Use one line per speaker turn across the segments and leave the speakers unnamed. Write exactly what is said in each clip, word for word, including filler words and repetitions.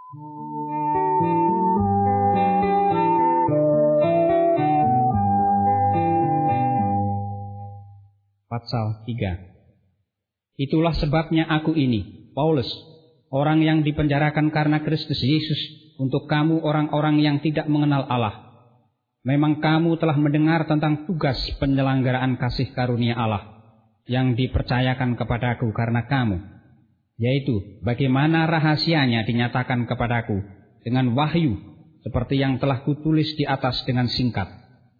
Pasal tiga. Itulah sebabnya aku ini, Paulus, orang yang dipenjarakan karena Kristus Yesus, untuk kamu orang-orang yang tidak mengenal Allah. Memang kamu telah mendengar tentang tugas penyelenggaraan kasih karunia Allah yang dipercayakan kepadaku karena kamu, yaitu bagaimana rahasianya dinyatakan kepadaku dengan wahyu, seperti yang telah kutulis di atas dengan singkat.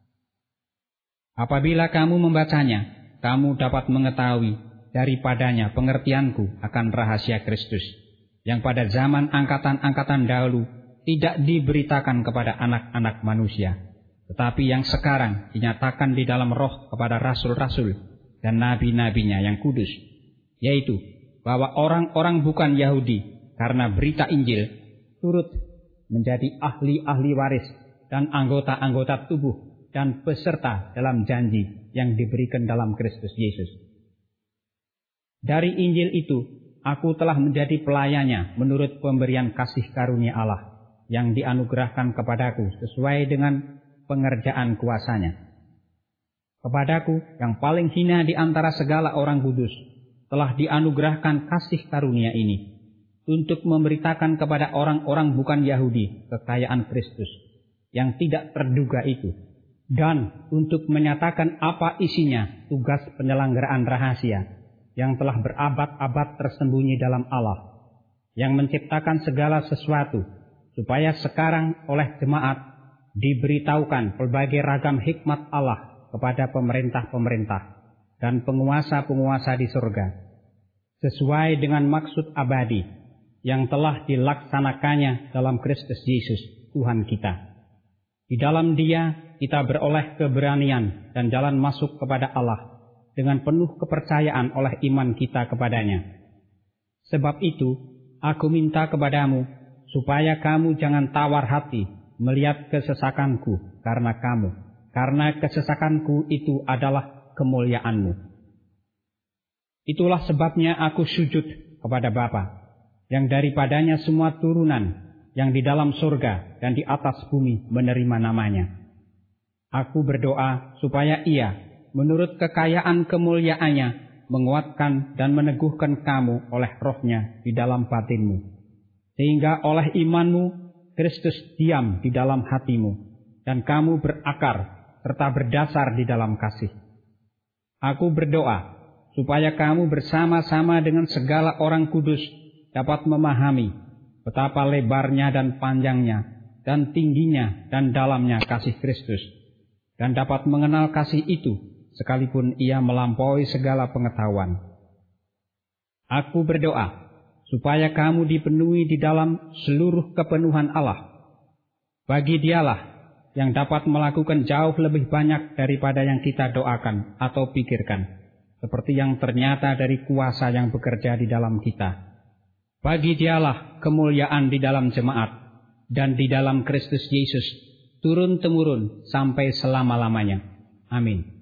Apabila kamu membacanya, kamu dapat mengetahui daripadanya pengertianku akan rahasia Kristus, yang pada zaman angkatan-angkatan dahulu tidak diberitakan kepada anak-anak manusia, tetapi yang sekarang dinyatakan di dalam roh kepada rasul-rasul dan nabi-nabinya yang kudus, yaitu bahwa orang-orang bukan Yahudi karena berita Injil turut menjadi ahli-ahli waris dan anggota-anggota tubuh dan peserta dalam janji yang diberikan dalam Kristus Yesus. Dari Injil itu, aku telah menjadi pelayannya menurut pemberian kasih karunia Allah yang dianugerahkan kepadaku sesuai dengan pengerjaan kuasanya. Kepadaku yang paling hina di antara segala orang kudus telah dianugerahkan kasih karunia ini untuk memberitakan kepada orang-orang bukan Yahudi kekayaan Kristus yang tidak terduga itu, dan untuk menyatakan apa isinya tugas penyelenggaraan rahasia yang telah berabad-abad tersembunyi dalam Allah, yang menciptakan segala sesuatu, supaya sekarang oleh jemaat diberitahukan berbagai ragam hikmat Allah kepada pemerintah-pemerintah dan penguasa-penguasa di surga, sesuai dengan maksud abadi yang telah dilaksanakannya dalam Kristus Yesus Tuhan kita. Di dalam Dia kita beroleh keberanian dan jalan masuk kepada Allah dengan penuh kepercayaan oleh iman kita kepadanya. Sebab itu, aku minta kepadamu supaya kamu jangan tawar hati melihat kesesakanku karena kamu, karena kesesakanku itu adalah kemuliaanmu. Itulah sebabnya aku sujud kepada Bapa, yang daripadanya semua turunan yang di dalam surga dan di atas bumi menerima namanya. Aku berdoa supaya Ia, menurut kekayaan kemuliaannya, menguatkan dan meneguhkan kamu oleh rohnya di dalam batinmu, sehingga oleh imanmu Kristus diam di dalam hatimu, dan kamu berakar serta berdasar di dalam kasih. Aku berdoa supaya kamu bersama-sama dengan segala orang kudus dapat memahami betapa lebarnya dan panjangnya dan tingginya dan dalamnya kasih Kristus, dan dapat mengenal kasih itu sekalipun ia melampaui segala pengetahuan. Aku berdoa supaya kamu dipenuhi di dalam seluruh kepenuhan Allah. Bagi Dialah yang dapat melakukan jauh lebih banyak daripada yang kita doakan atau pikirkan, seperti yang ternyata dari kuasa yang bekerja di dalam kita. Bagi Dialah kemuliaan di dalam jemaat dan di dalam Kristus Yesus turun-temurun sampai selama-lamanya. Amin.